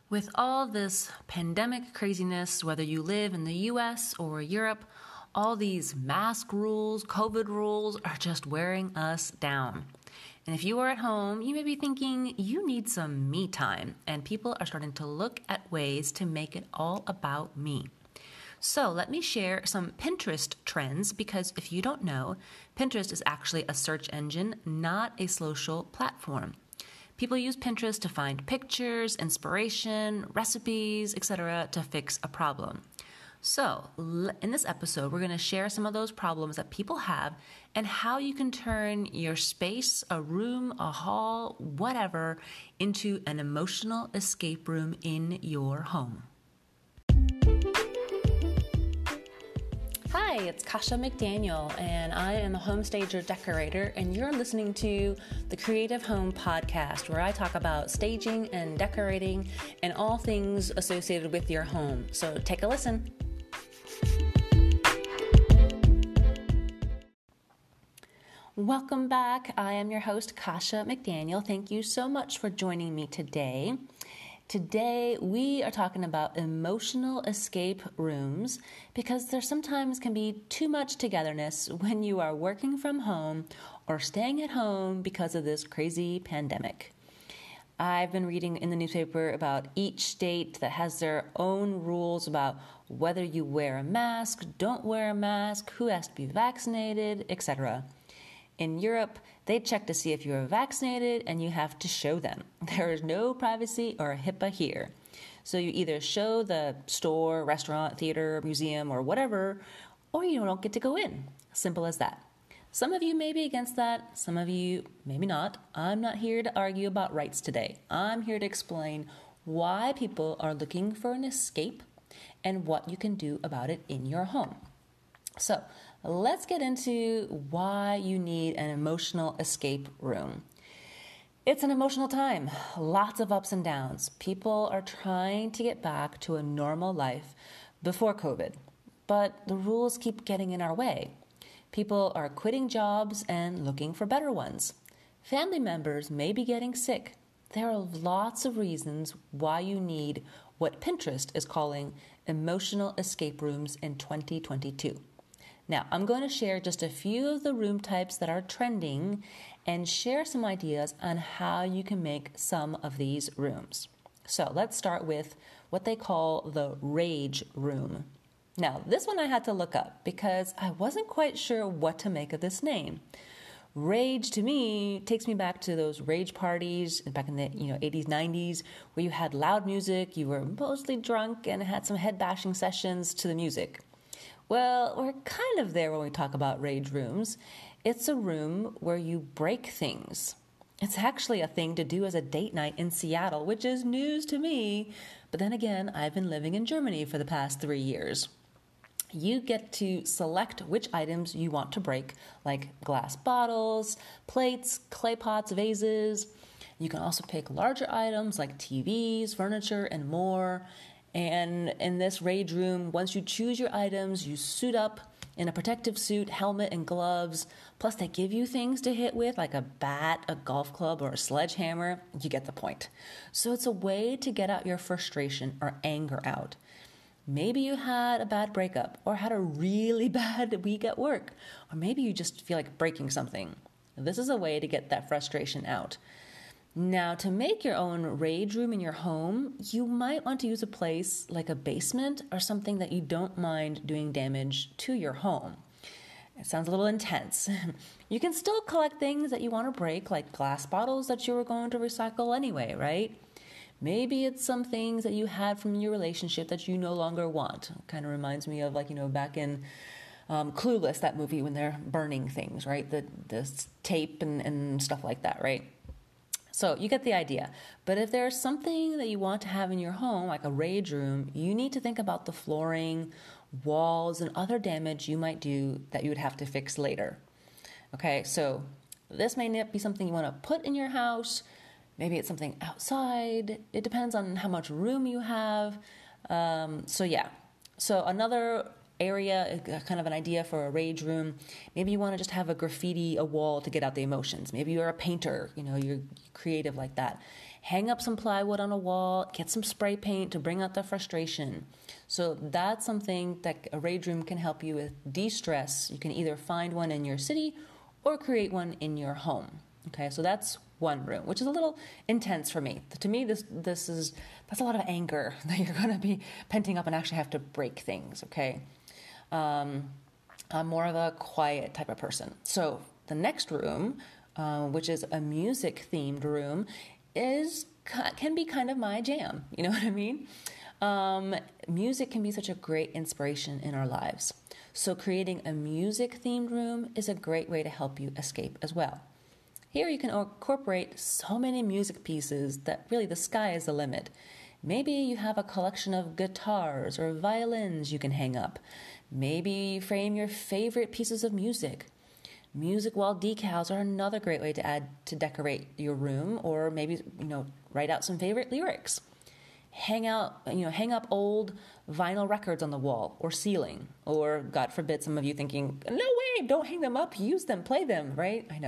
With all this pandemic craziness, whether you live in the US or Europe, all these mask rules, COVID rules are just wearing us down. And if you are at home, you may be thinking you need some me time, and people are starting to look at ways to make it all about me. So let me share some Pinterest trends because if you don't know, Pinterest is actually a search engine, not a social platform. People use Pinterest to find pictures, inspiration, recipes, etc. to fix a problem. So, in this episode, we're going to share some of those problems that people have and how you can turn your space, a room, a hall, whatever, into an emotional escape room in your home. Hi, it's Kasha McDaniel, and I am a home stager decorator, and you're listening to the Creative Home Podcast, where I talk about staging and decorating and all things associated with your home. So take a listen. Welcome back. I am your host, Kasha McDaniel. Thank you so much for joining me today. Today, we are talking about emotional escape rooms because there sometimes can be too much togetherness when you are working from home or staying at home because of this crazy pandemic. I've been reading in the newspaper about each state that has their own rules about whether you wear a mask, don't wear a mask, who has to be vaccinated, etc. In Europe, they check to see if you're vaccinated and you have to show them. There is no privacy or HIPAA here. So you either show the store, restaurant, theater, museum, or whatever, or you don't get to go in. Simple as that. Some of you may be against that. Some of you maybe not. I'm not here to argue about rights today. I'm here to explain why people are looking for an escape and what you can do about it in your home. So let's get into why you need an emotional escape room. It's an emotional time, lots of ups and downs. People are trying to get back to a normal life before COVID, but the rules keep getting in our way. People are quitting jobs and looking for better ones. Family members may be getting sick. There are lots of reasons why you need what Pinterest is calling emotional escape rooms in 2022. Now, I'm going to share just a few of the room types that are trending and share some ideas on how you can make some of these rooms. So let's start with what they call the rage room. Now, this one I had to look up because I wasn't quite sure what to make of this name. Rage to me takes me back to those rage parties back in the 80s, 90s, where you had loud music, you were mostly drunk, and had some head bashing sessions to the music. Well, we're kind of there when we talk about rage rooms. It's a room where you break things. It's actually a thing to do as a date night in Seattle, which is news to me. But then again, I've been living in Germany for the past 3 years. You get to select which items you want to break, like glass bottles, plates, clay pots, vases. You can also pick larger items like TVs, furniture, and more. And in this rage room, once you choose your items, you suit up in a protective suit, helmet, and gloves. Plus, they give you things to hit with, like a bat, a golf club, or a sledgehammer. You get the point. So it's a way to get out your frustration or anger out. Maybe you had a bad breakup or had a really bad week at work, or maybe you just feel like breaking something. This is a way to get that frustration out. Now, to make your own rage room in your home, you might want to use a place like a basement or something that you don't mind doing damage to your home. It sounds a little intense. You can still collect things that you want to break, like glass bottles that you were going to recycle anyway, right? Maybe it's some things that you had from your relationship that you no longer want. It kind of reminds me of back in Clueless, that movie when they're burning things, right? The tape and stuff like that, right? So you get the idea. But if there's something that you want to have in your home, like a rage room, you need to think about the flooring, walls, and other damage you might do that you would have to fix later. Okay, so this may not be something you want to put in your house. Maybe it's something outside. It depends on how much room you have. So another area, kind of an idea for a rage room. Maybe you want to just have a graffiti, a wall to get out the emotions. Maybe you're a painter, you're creative like that. Hang up some plywood on a wall, get some spray paint to bring out the frustration. So that's something that a rage room can help you with de-stress. You can either find one in your city or create one in your home. Okay, so that's one room, which is a little intense for me. To me, that's a lot of anger that you're going to be penting up and actually have to break things. Okay, I'm more of a quiet type of person. So the next room, which is a music-themed room, can be kind of my jam. You know what I mean? Music can be such a great inspiration in our lives. So creating a music-themed room is a great way to help you escape as well. Here you can incorporate so many music pieces that really the sky is the limit. Maybe you have a collection of guitars or violins you can hang up. Maybe frame your favorite pieces of music. Music wall decals are another great way to decorate your room, or maybe, write out some favorite lyrics. Hang up old vinyl records on the wall or ceiling, or God forbid, some of you thinking, no way, don't hang them up, use them, play them, right? I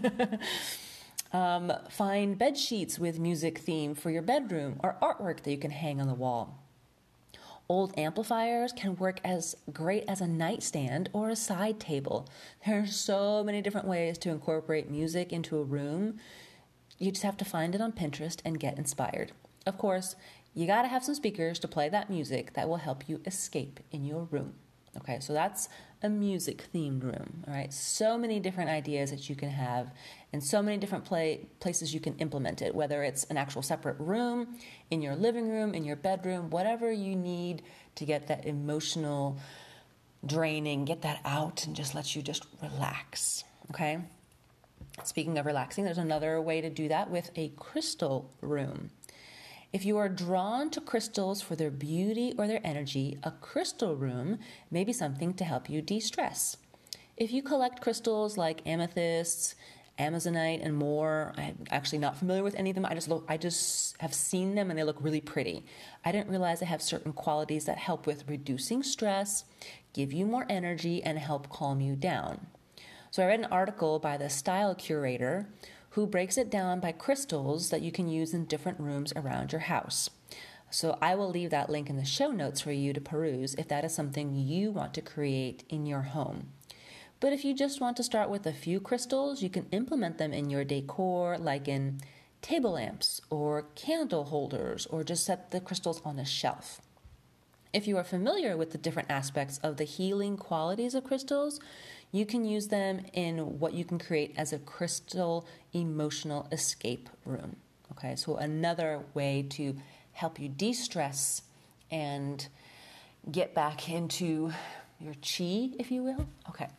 know. Find bed sheets with music theme for your bedroom or artwork that you can hang on the wall. Old amplifiers can work as great as a nightstand or a side table. There are so many different ways to incorporate music into a room. You just have to find it on Pinterest and get inspired. Of course, you got to have some speakers to play that music that will help you escape in your room. Okay, so that's a music-themed room, all right? So many different ideas that you can have and so many different places you can implement it, whether it's an actual separate room, in your living room, in your bedroom, whatever you need to get that emotional draining, get that out and just let you just relax, okay? Speaking of relaxing, there's another way to do that with a crystal room. If you are drawn to crystals for their beauty or their energy, a crystal room may be something to help you de-stress. If you collect crystals like amethysts, amazonite, and more, I'm actually not familiar with any of them. I just have seen them and they look really pretty. I didn't realize they have certain qualities that help with reducing stress, give you more energy, and help calm you down. So I read an article by the Style Curator who breaks it down by crystals that you can use in different rooms around your house. So I will leave that link in the show notes for you to peruse if that is something you want to create in your home. But if you just want to start with a few crystals, you can implement them in your decor, like in table lamps or candle holders, or just set the crystals on a shelf. If you are familiar with the different aspects of the healing qualities of crystals, you can use them in what you can create as a crystal emotional escape room. Okay, so another way to help you de-stress and get back into your chi, if you will. Okay.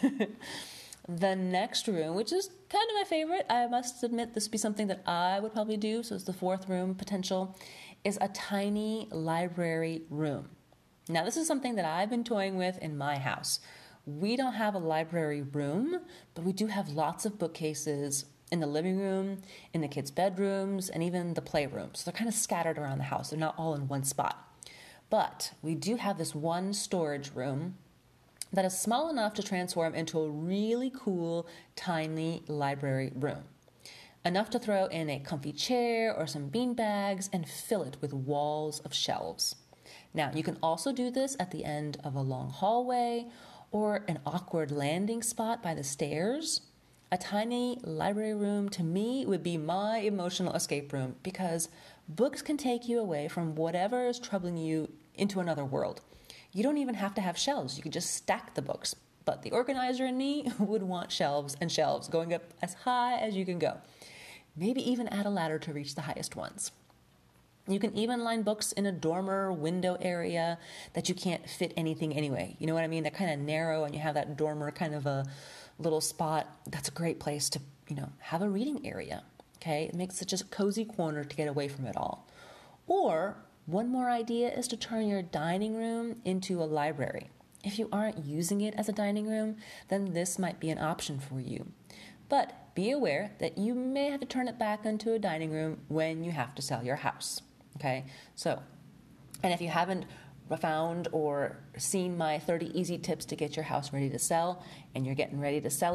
The next room, which is kind of my favorite, I must admit this would be something that I would probably do, so it's the fourth room potential, is a tiny library room. Now, this is something that I've been toying with in my house. We don't have a library room, but we do have lots of bookcases in the living room, in the kids' bedrooms, and even the playroom. So they're kind of scattered around the house. They're not all in one spot. But we do have this one storage room that is small enough to transform into a really cool, tiny library room. Enough to throw in a comfy chair or some bean bags and fill it with walls of shelves. Now, you can also do this at the end of a long hallway or an awkward landing spot by the stairs. A tiny library room, to me, would be my emotional escape room because books can take you away from whatever is troubling you into another world. You don't even have to have shelves. You can just stack the books. But the organizer in me would want shelves and shelves going up as high as you can go. Maybe even add a ladder to reach the highest ones. You can even line books in a dormer window area that you can't fit anything anyway. You know what I mean? They're kind of narrow and you have that dormer kind of a little spot. That's a great place to, have a reading area. Okay? It makes such a cozy corner to get away from it all. Or one more idea is to turn your dining room into a library. If you aren't using it as a dining room, then this might be an option for you. But be aware that you may have to turn it back into a dining room when you have to sell your house. Okay, so, and if you haven't found or seen my 30 easy tips to get your house ready to sell and you're getting ready to sell it,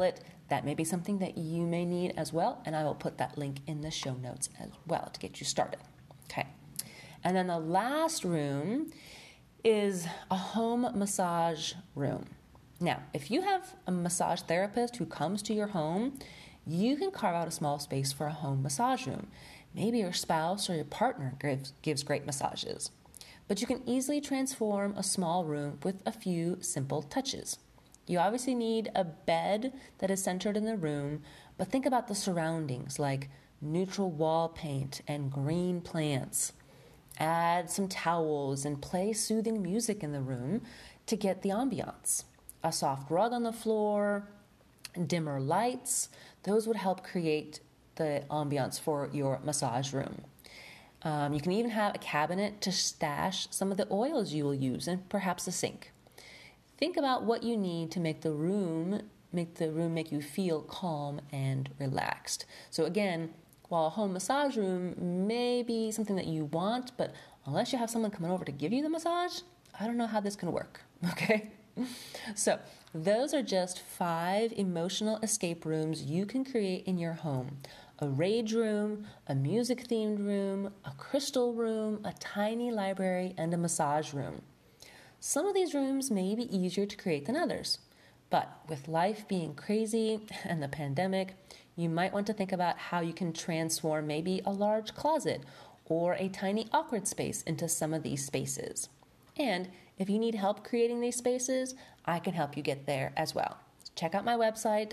that may be something that you may need as well, and I will put that link in the show notes as well to get you started. Okay. And then the last room is a home massage room. Now, if you have a massage therapist who comes to your home, you can carve out a small space for a home massage room. Maybe your spouse or your partner gives great massages. But you can easily transform a small room with a few simple touches. You obviously need a bed that is centered in the room, but think about the surroundings like neutral wall paint and green plants. Add some towels and play soothing music in the room to get the ambiance. A soft rug on the floor, dimmer lights, those would help create the ambiance for your massage room. You can even have a cabinet to stash some of the oils you will use and perhaps a sink. Think about what you need to make the room make you feel calm and relaxed. So again, while a home massage room may be something that you want, but unless you have someone coming over to give you the massage, I don't know how this can work, okay? So those are just 5 emotional escape rooms you can create in your home. A rage room, a music-themed room, a crystal room, a tiny library, and a massage room. Some of these rooms may be easier to create than others, but with life being crazy and the pandemic, you might want to think about how you can transform maybe a large closet or a tiny awkward space into some of these spaces. And if you need help creating these spaces, I can help you get there as well. Check out my website,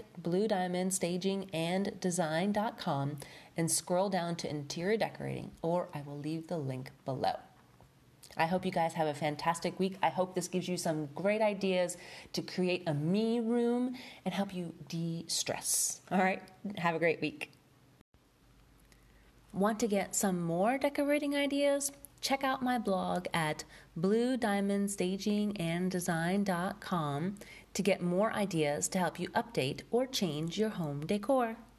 bluediamondstaginganddesign.com, and scroll down to interior decorating, or I will leave the link below. I hope you guys have a fantastic week. I hope this gives you some great ideas to create a me room and help you de-stress. All right, have a great week. Want to get some more decorating ideas? Check out my blog at bluediamondstaginganddesign.com to get more ideas to help you update or change your home decor.